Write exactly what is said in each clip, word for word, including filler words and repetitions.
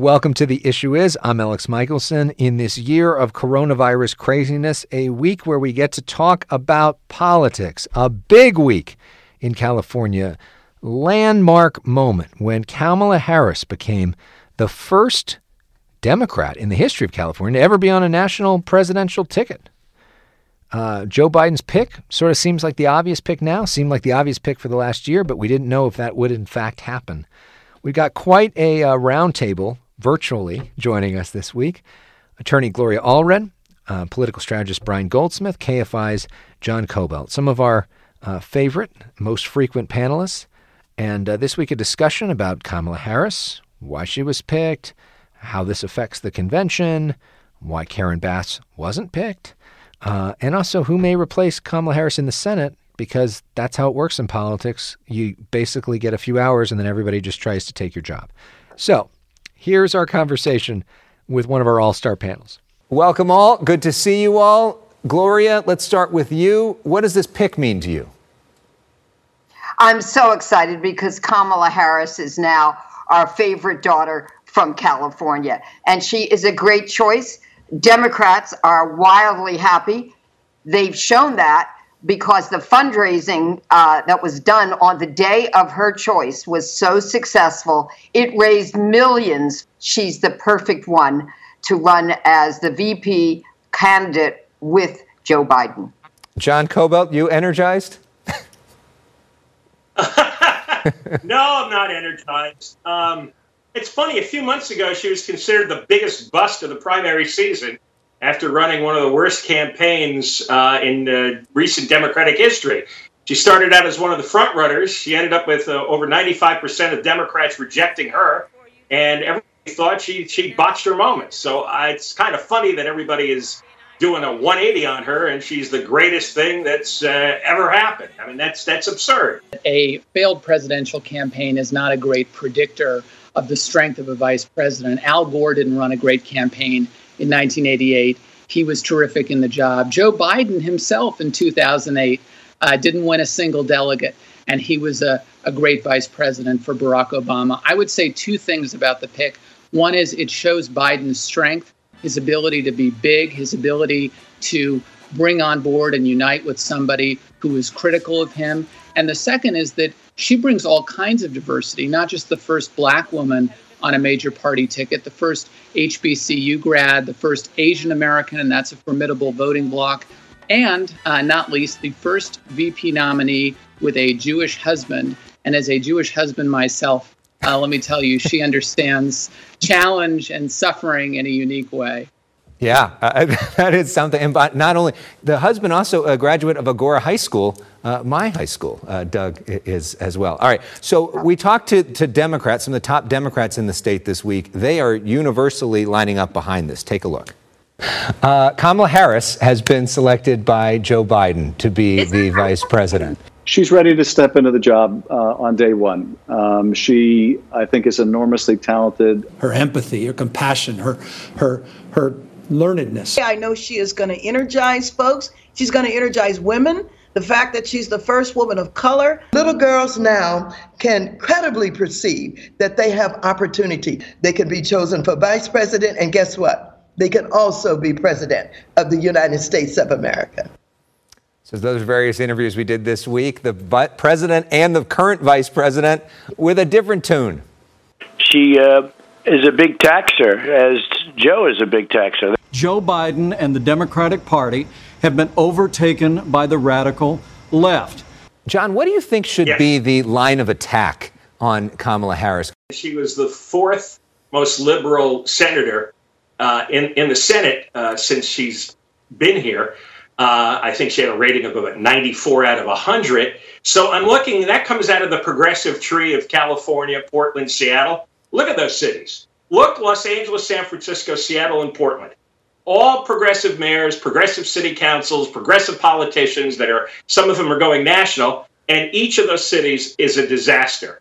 Welcome to The Issue Is. I'm Alex Michelson. In this year of coronavirus craziness, a week where we get to talk about politics, a big week in California, landmark moment when Kamala Harris became the first Democrat in the history of California to ever be on a national presidential ticket. Uh, Joe Biden's pick sort of seems like the obvious pick now, seemed like the obvious pick for the last year, but we didn't know if that would in fact happen. We got quite a uh, roundtable virtually joining us this week. Attorney Gloria Allred, uh, political strategist Brian Goldsmith, K F I's John Kobylt, some of our uh, favorite, most frequent panelists. And uh, this week a discussion about Kamala Harris, why she was picked, how this affects the convention, why Karen Bass wasn't picked, uh, and also who may replace Kamala Harris in the Senate, because that's how it works in politics. You basically get a few hours and then everybody just tries to take your job. So here's our conversation with one of our all-star panels. Welcome all. Good to see you all. Gloria, let's start with you. What does this pick mean to you? I'm so excited because Kamala Harris is now our favorite daughter from California, and she is a great choice. Democrats are wildly happy. They've shown that because the fundraising uh, that was done on the day of her choice was so successful. It raised millions. She's the perfect one to run as the V P candidate with Joe Biden. John Kobylt, you energized? No, I'm not energized. Um, it's funny, a few months ago, she was considered the biggest bust of the primary season after running one of the worst campaigns uh, in uh, recent Democratic history. She started out as one of the front runners. She ended up with uh, over ninety-five percent of Democrats rejecting her, and everybody thought she, she botched her moment. So uh, it's kind of funny that everybody is doing a one eighty on her, and she's the greatest thing that's uh, ever happened. I mean, that's that's absurd. A failed presidential campaign is not a great predictor of the strength of a vice president. Al Gore didn't run a great campaign in nineteen eighty-eight. He was terrific in the job. Joe Biden himself in two thousand eight uh, didn't win a single delegate, and he was a, a great vice president for Barack Obama. I would say two things about the pick. One is it shows Biden's strength, his ability to be big, his ability to bring on board and unite with somebody who is critical of him. And the second is that she brings all kinds of diversity, not just the first black woman on a major party ticket, the first H B C U grad, the first Asian American, and that's a formidable voting bloc, and uh, not least, the first V P nominee with a Jewish husband. And as a Jewish husband myself, uh, let me tell you, she understands challenge and suffering in a unique way. Yeah, uh, that is something. And not only, the husband also a graduate of Agora High School, uh, my high school, uh, Doug is as well. All right, so we talked to, to Democrats, some of the top Democrats in the state this week. They are universally lining up behind this. Take a look. Uh, Kamala Harris has been selected by Joe Biden to be the vice president. She's ready to step into the job uh, on day one. Um, she, I think, is enormously talented. Her empathy, her compassion, her, her, her learnedness. I know she is going to energize folks. She's going to energize women. The fact that she's the first woman of color. Little girls now can credibly perceive that they have opportunity. They can be chosen for vice president, and guess what? They can also be president of the United States of America. So those various interviews we did this week, the president and the current vice president with a different tune. She uh, is a big taxer, as Joe is a big taxer. Joe Biden and the Democratic Party have been overtaken by the radical left. John, what do you think should yes. be the line of attack on Kamala Harris? She was the fourth most liberal senator uh, in, in the Senate uh, since she's been here. Uh, I think she had a rating of about ninety-four out of one hundred. So I'm looking, that comes out of the progressive tree of California, Portland, Seattle. Look at those cities. Look, Los Angeles, San Francisco, Seattle, and Portland. All progressive mayors, progressive city councils, progressive politicians that are, some of them are going national, and each of those cities is a disaster.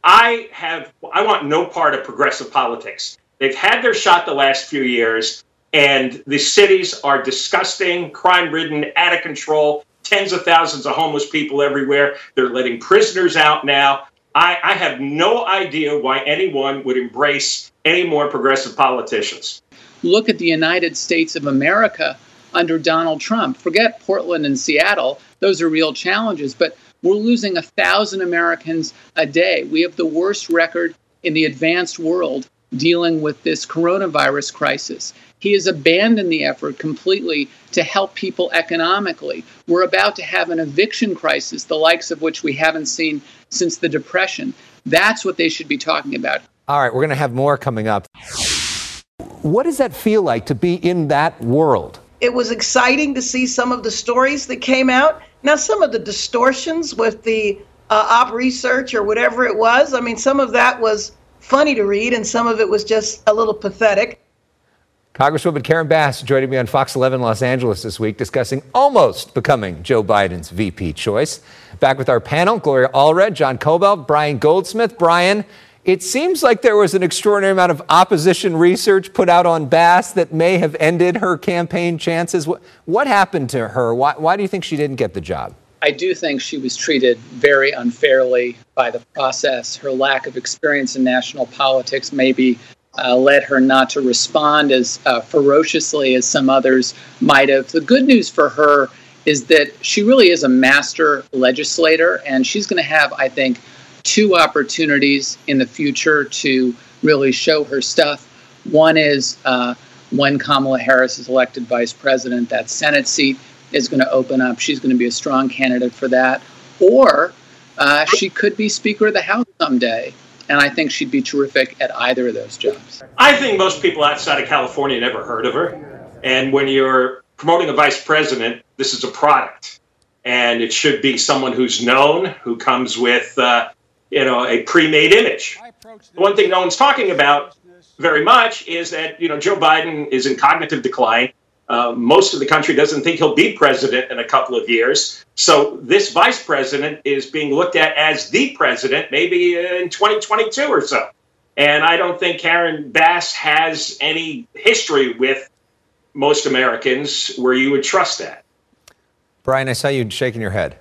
I have, I want no part of progressive politics. They've had their shot the last few years. And the cities are disgusting, crime-ridden, out of control, tens of thousands of homeless people everywhere. They're letting prisoners out now. I, I have no idea why anyone would embrace any more progressive politicians. Look at the United States of America under Donald Trump. Forget Portland and Seattle. Those are real challenges, but we're losing a thousand Americans a day. We have the worst record in the advanced world dealing with this coronavirus crisis. He has abandoned the effort completely to help people economically. We're about to have an eviction crisis, the likes of which we haven't seen since the Depression. That's what they should be talking about. All right, we're going to have more coming up. What does that feel like to be in that world? It was exciting to see some of the stories that came out. Now, some of the distortions with the uh, op research or whatever it was, I mean, some of that was funny to read and some of it was just a little pathetic. Congresswoman Karen Bass joining me on Fox eleven Los Angeles this week discussing almost becoming Joe Biden's V P choice. Back with our panel, Gloria Allred, John Kobylt, Brian Goldsmith. Brian, it seems like there was an extraordinary amount of opposition research put out on Bass that may have ended her campaign chances. What, what happened to her? Why, why do you think she didn't get the job? I do think she was treated very unfairly by the process. Her lack of experience in national politics maybe uh, led her not to respond as uh, ferociously as some others might have. The good news for her is that she really is a master legislator, and she's going to have, I think, two opportunities in the future to really show her stuff. One is uh, when Kamala Harris is elected vice president, that Senate seat is going to open up. She's going to be a strong candidate for that. Or uh, she could be Speaker of the House someday. And I think she'd be terrific at either of those jobs. I think most people outside of California never heard of her. And when you're promoting a vice president, this is a product. And it should be someone who's known, who comes with, uh, you know, a pre-made image. The one thing no one's talking about very much is that, you know, Joe Biden is in cognitive decline. Uh, most of the country doesn't think he'll be president in a couple of years. So this vice president is being looked at as the president maybe in twenty twenty-two or so. And I don't think Karen Bass has any history with most Americans where you would trust that. Brian, I saw you shaking your head.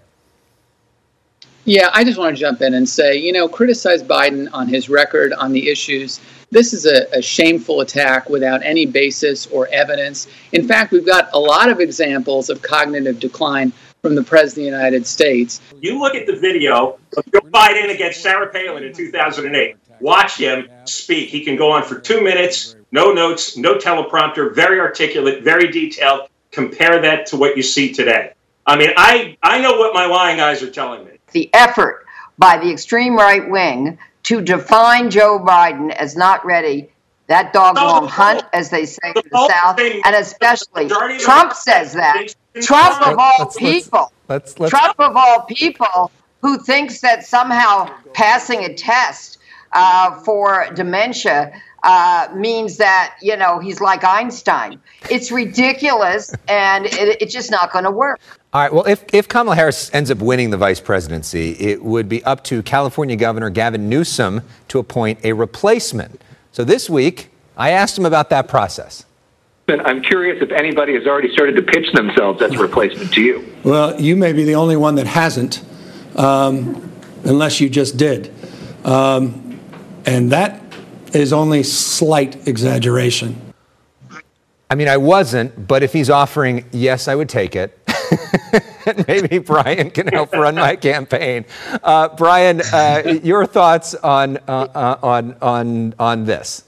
Yeah, I just want to jump in and say, you know, criticize Biden on his record on the issues. This is a, a shameful attack without any basis or evidence. In fact, we've got a lot of examples of cognitive decline from the President of the United States. You look at the video of Joe Biden against Sarah Palin in two thousand eight. Watch him speak. He can go on for two minutes, no notes, no teleprompter, very articulate, very detailed. Compare that to what you see today. I mean, I, I know what my lying eyes are telling me. The effort by the extreme right wing to define Joe Biden as not ready, that dog won't hunt, as they say in the South, and especially Trump says that. Trump of all people, let's, let's, Trump of all people who thinks that somehow passing a test uh, for dementia uh, means that, you know, he's like Einstein. It's ridiculous, and it, it's just not going to work. All right. Well, if, if Kamala Harris ends up winning the vice presidency, it would be up to California Governor Gavin Newsom to appoint a replacement. So this week, I asked him about that process. I'm curious if anybody has already started to pitch themselves as a replacement to you. Well, you may be the only one that hasn't, um, unless you just did. Um, and that is only slight exaggeration. I mean, I wasn't, but if he's offering, yes, I would take it. And maybe Brian can help run my campaign. Uh, Brian, uh, your thoughts on uh, uh, on on on this?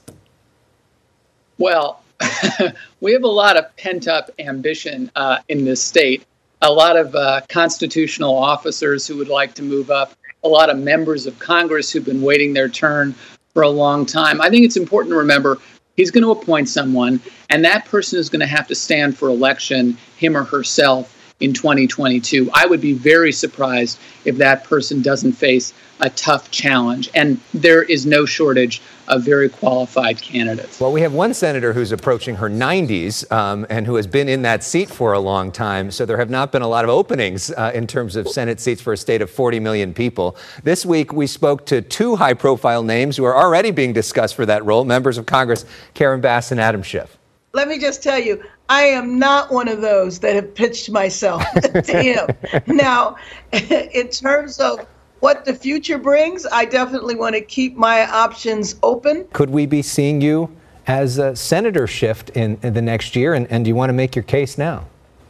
Well, we have a lot of pent-up ambition uh, in this state. A lot of uh, constitutional officers who would like to move up. A lot of members of Congress who've been waiting their turn for a long time. I think it's important to remember he's going to appoint someone, and that person is going to have to stand for election, him or herself, in twenty twenty-two. I would be very surprised if that person doesn't face a tough challenge. And there is no shortage of very qualified candidates. Well, we have one senator who's approaching her nineties um, and who has been in that seat for a long time. So there have not been a lot of openings uh, in terms of Senate seats for a state of forty million people. This week, we spoke to two high-profile names who are already being discussed for that role, members of Congress Karen Bass and Adam Schiff. Let me just tell you, I am not one of those that have pitched myself to him. Now, in terms of what the future brings, I definitely want to keep my options open. Could we be seeing you as a senator shift in, in the next year? And, and do you want to make your case now?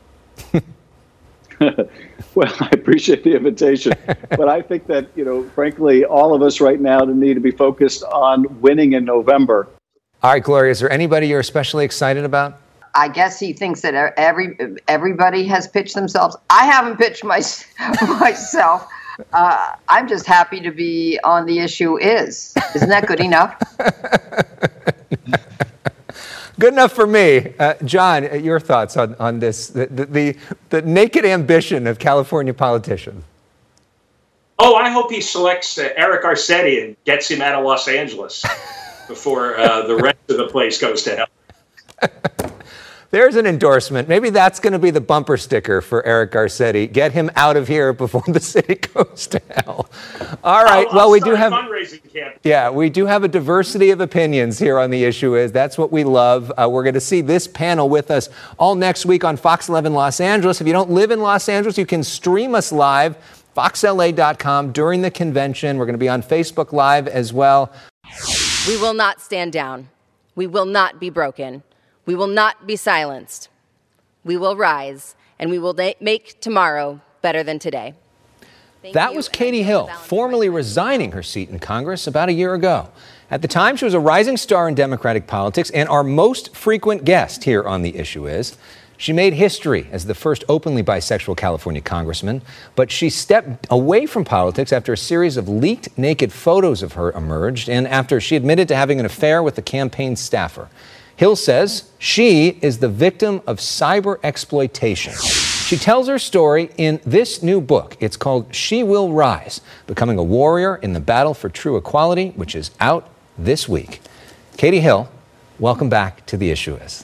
Well, I appreciate the invitation, but I think that, you know, frankly, all of us right now need to be focused on winning in November. All right, Gloria, is there anybody you're especially excited about? I guess he thinks that every everybody has pitched themselves. I haven't pitched my, myself. Uh, I'm just happy to be on the issue is. Isn't that good enough? Good enough for me. Uh, John, your thoughts on, on this, the, the, the naked ambition of California politicians? Oh, I hope he selects uh, Eric Garcetti and gets him out of Los Angeles before uh, the rest of the place goes to hell. There's an endorsement. Maybe that's going to be the bumper sticker for Eric Garcetti. Get him out of here before the city goes to hell. All right. I'll, well, I'll we do have fundraising campaign. Yeah, we do have a diversity of opinions here on The Issue Is. That's what we love. Uh, we're going to see this panel with us all next week on Fox eleven Los Angeles. If you don't live in Los Angeles, you can stream us live, fox L A dot com during the convention. We're going to be on Facebook Live as well. We will not stand down. We will not be broken. We will not be silenced. We will rise, and we will make tomorrow better than today. Thank that you. was Katie Hill, formally resigning her seat in Congress about a year ago. At the time, she was a rising star in Democratic politics and our most frequent guest here on The Issue Is. She made history as the first openly bisexual California congressman, but she stepped away from politics after a series of leaked naked photos of her emerged and after she admitted to having an affair with a campaign staffer. Hill says she is the victim of cyber exploitation. She tells her story in this new book. It's called She Will Rise, Becoming a Warrior in the Battle for True Equality, which is out this week. Katie Hill, welcome back to The Issue Is.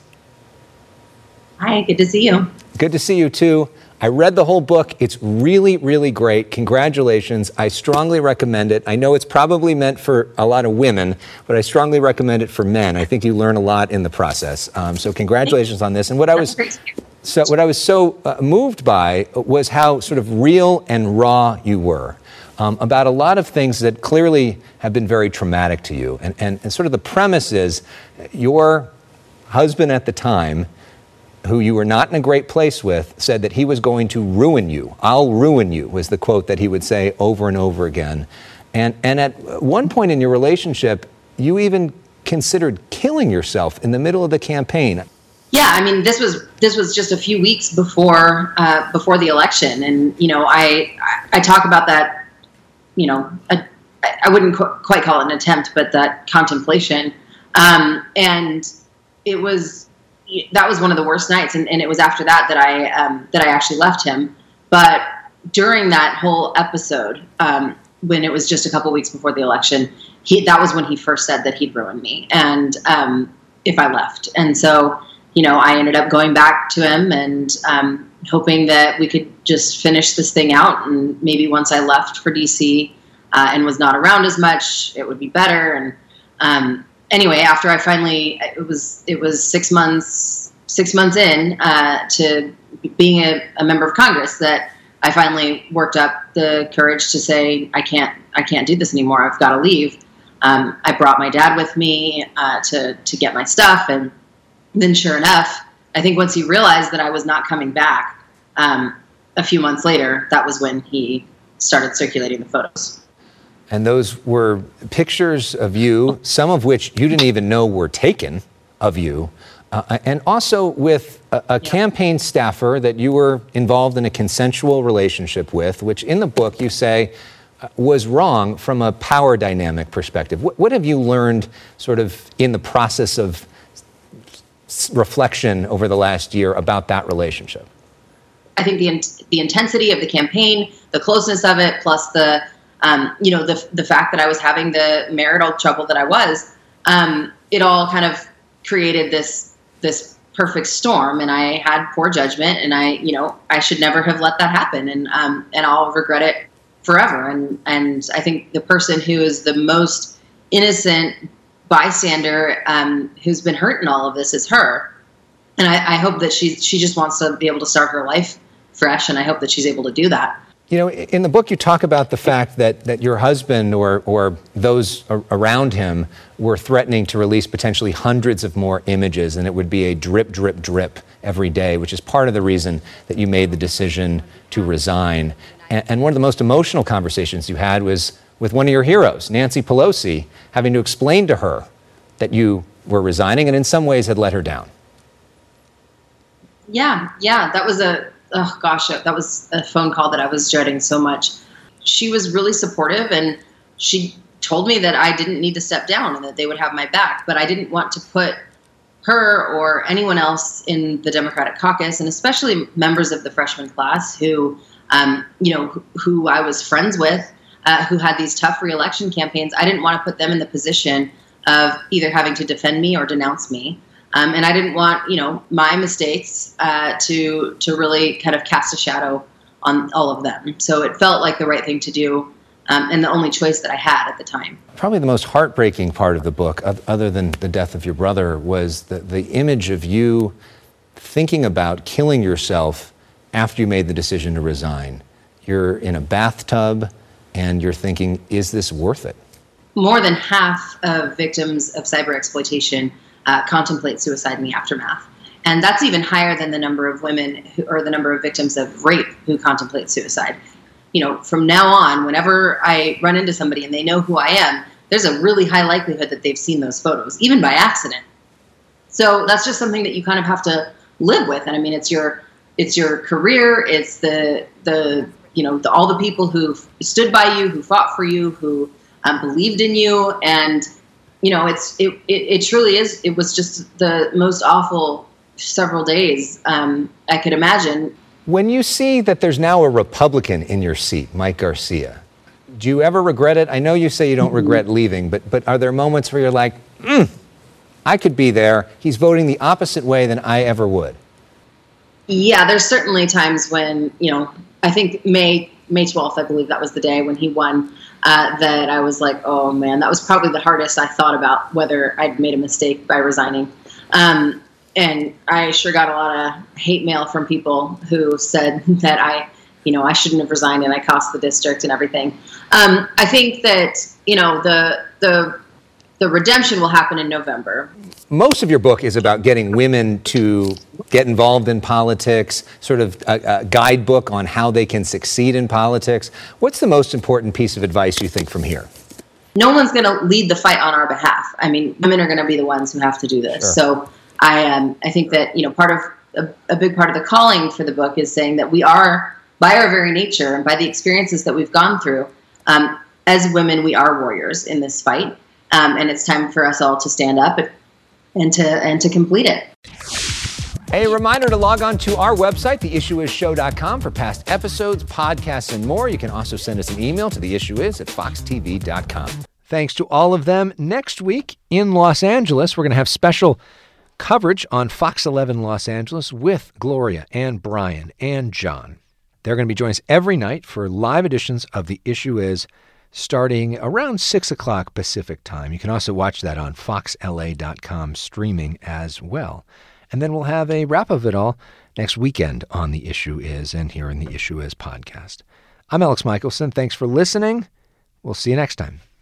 Hi, good to see you. Good to see you, too. I read the whole book. It's really, really great. Congratulations. I strongly recommend it. I know it's probably meant for a lot of women, but I strongly recommend it for men. I think you learn a lot in the process. Um, so congratulations on this. And what I was so what I was so uh, moved by was how sort of real and raw you were um, about a lot of things that clearly have been very traumatic to you. And, and, and sort of the premise is your husband at the time, who you were not in a great place with, said that he was going to ruin you. I'll ruin you, was the quote that he would say over and over again. And, and at one point in your relationship, you even considered killing yourself in the middle of the campaign. Yeah, I mean, this was this was just a few weeks before uh, before the election, and you know, I I talk about that. You know, a, I wouldn't qu- quite call it an attempt, but that contemplation, um, and it was. That was one of the worst nights, and, and it was after that that I um, that I actually left him. But during that whole episode, um, when it was just a couple weeks before the election, he that was when he first said that he'd ruin me, and um, if I left. And so, you know, I ended up going back to him and um, hoping that we could just finish this thing out. And maybe once I left for D C uh, and was not around as much, it would be better. And um, Anyway, after I finally, it was it was six months six months in uh, to being a, a member of Congress that I finally worked up the courage to say I can't I can't do this anymore. I've got to leave. Um, I brought my dad with me uh, to to get my stuff, and then sure enough, I think once he realized that I was not coming back, um, a few months later, that was when he started circulating the photos. And those were pictures of you, some of which you didn't even know were taken of you, uh, and also with a, a yeah. campaign staffer that you were involved in a consensual relationship with, which in the book you say uh, was wrong from a power dynamic perspective. What, what have you learned sort of in the process of s- reflection over the last year about that relationship? I think the in- the intensity of the campaign, the closeness of it, plus the Um, you know, the the fact that I was having the marital trouble that I was, um, it all kind of created this this perfect storm, and I had poor judgment, and I, you know, I should never have let that happen, and um, and I'll regret it forever. And and I think the person who is the most innocent bystander, um, who's been hurt in all of this, is her, and I, I hope that she she just wants to be able to start her life fresh, and I hope that she's able to do that. You know, in the book, you talk about the fact that, that your husband or, or those around him were threatening to release potentially hundreds of more images, and it would be a drip, drip, drip every day, which is part of the reason that you made the decision to resign. And, and one of the most emotional conversations you had was with one of your heroes, Nancy Pelosi, having to explain to her that you were resigning and in some ways had let her down. Yeah, yeah, that was a... Oh gosh, that was a phone call that I was dreading so much. She was really supportive, and she told me that I didn't need to step down and that they would have my back, but I didn't want to put her or anyone else in the Democratic caucus, and especially members of the freshman class who, um, you know, who, who I was friends with, uh, who had these tough reelection campaigns. I didn't want to put them in the position of either having to defend me or denounce me. Um, and I didn't want, you know, my mistakes uh, to to really kind of cast a shadow on all of them. So it felt like the right thing to do, um, and the only choice that I had at the time. Probably the most heartbreaking part of the book, other than the death of your brother, was the, the image of you thinking about killing yourself after you made the decision to resign. You're in a bathtub, and you're thinking, is this worth it? More than half of victims of cyber exploitation Uh, contemplate suicide in the aftermath. And that's even higher than the number of women who, or the number of victims of rape who contemplate suicide. You know, from now on, whenever I run into somebody and they know who I am, there's a really high likelihood that they've seen those photos, even by accident. So that's just something that you kind of have to live with. And I mean, it's your, it's your career, it's the, the, you know, the, all the people who stood by you, who fought for you, who um, believed in you. And you know, it's it, it it truly is. It was just the most awful several days um, I could imagine. When you see that there's now a Republican in your seat, Mike Garcia, do you ever regret it? I know you say you don't regret leaving, but but are there moments where you're like, mm, I could be there. He's voting the opposite way than I ever would. Yeah, there's certainly times when, you know, I think May May twelfth, I believe that was the day when he won. Uh, that I was like, oh man, that was probably the hardest I thought about whether I'd made a mistake by resigning. Um, and I sure got a lot of hate mail from people who said that I, you know, I shouldn't have resigned and I cost the district and everything. Um, I think that, you know, the, the, the redemption will happen in November. Most of your book is about getting women to get involved in politics, sort of a, a guidebook on how they can succeed in politics. What's the most important piece of advice you think from here? No one's going to lead the fight on our behalf. I mean, women are going to be the ones who have to do this. Sure. So I, um, I think that, you know, part of a, a big part of the calling for the book is saying that we are, by our very nature and by the experiences that we've gone through, um, as women, we are warriors in this fight. Um, and it's time for us all to stand up and, and to and to complete it. A reminder to log on to our website, the issue is show dot com, for past episodes, podcasts, and more. You can also send us an email to the issue is at fox t v dot com. Thanks to all of them. Next week in Los Angeles, we're going to have special coverage on Fox eleven Los Angeles with Gloria and Brian and John. They're going to be joining us every night for live editions of The Issue Is, starting around six o'clock Pacific time. You can also watch that on fox l a dot com streaming as well. And then we'll have a wrap of it all next weekend on The Issue Is and here in The Issue Is podcast. I'm Alex Michelson. Thanks for listening. We'll see you next time.